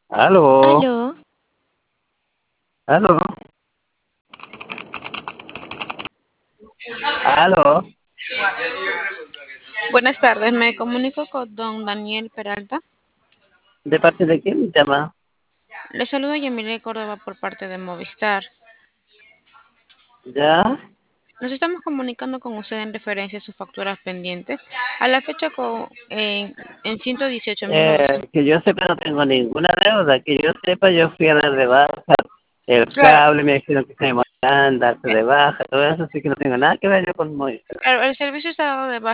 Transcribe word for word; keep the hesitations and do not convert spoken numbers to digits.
Aló, Aló, aló, aló. buenas tardes, me comunico con don Daniel Peralta. ¿De parte de quién me llama? Le saludo Yamile Córdoba por parte de Movistar. ¿Ya? Nos estamos comunicando con usted en referencia a sus facturas pendientes. A la fecha con, en, en ciento dieciocho mil Eh, novecientos. que yo sepa no tengo ninguna deuda. Que yo sepa yo fui a dar de baja el Claro, cable, me dijeron que se me mandan, darse eh, de baja, todo eso, así que no tengo nada que ver yo con Movistar. claro, el servicio está dado de baja